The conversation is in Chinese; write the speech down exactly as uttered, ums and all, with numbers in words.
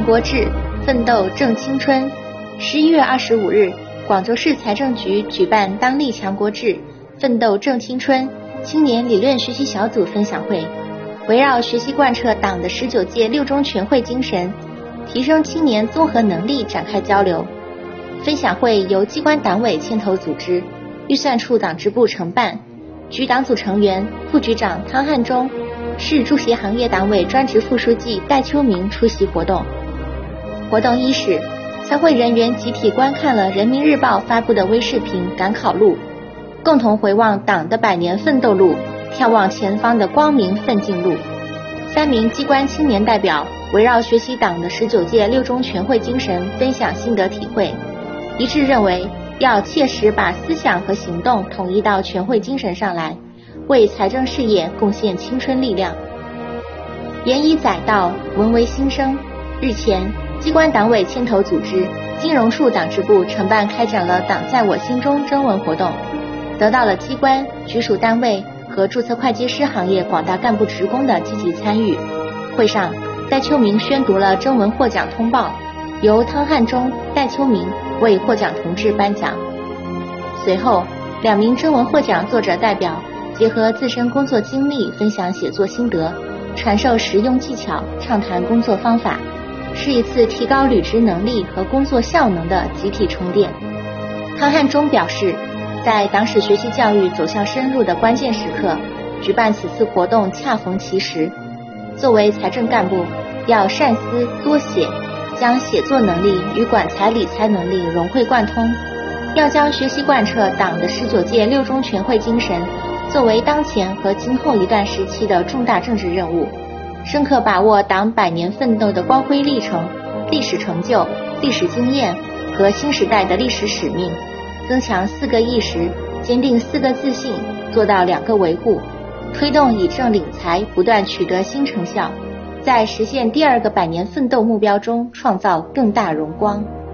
国志，奋斗正青春。十一月二十五日，广州市财政局举办当力强国志，奋斗正青春青年理论学习小组分享会，围绕学习贯彻党的十九届六中全会精神，提升青年综合能力展开交流。分享会由机关党委牵头组织，预算处党支部承办，局党组成员、副局长汤汉忠、市注协行业党委专职副书记戴秋明出席活动。活动伊始，参会人员集体观看了人民日报发布的微视频赶考录，共同回望党的百年奋斗路，眺望前方的光明奋进路。三名机关青年代表围绕学习党的十九届六中全会精神分享心得体会，一致认为要切实把思想和行动统一到全会精神上来，为财政事业贡献青春力量。言以载道，文为新生。日前，机关党委牵头组织金融处党支部承办开展了党在我心中征文活动，得到了机关、局属单位和注册会计师行业广大干部职工的积极参与。会上，戴秋明宣读了征文获奖通报，由汤汉忠、戴秋明为获奖同志颁奖。随后，两名征文获奖作者代表结合自身工作经历分享写作心得，传授实用技巧，畅谈工作方法，是一次提高履职能力和工作效能的集体充电。汤汉忠表示，在党史学习教育走向深入的关键时刻，举办此次活动恰逢其时。作为财政干部，要善思多写，将写作能力与管财理财能力融会贯通，要将学习贯彻党的十九届六中全会精神作为当前和今后一段时期的重大政治任务，深刻把握党百年奋斗的光辉历程、历史成就、历史经验和新时代的历史使命，增强四个意识，坚定四个自信，做到两个维护，推动以政领财不断取得新成效，在实现第二个百年奋斗目标中创造更大荣光。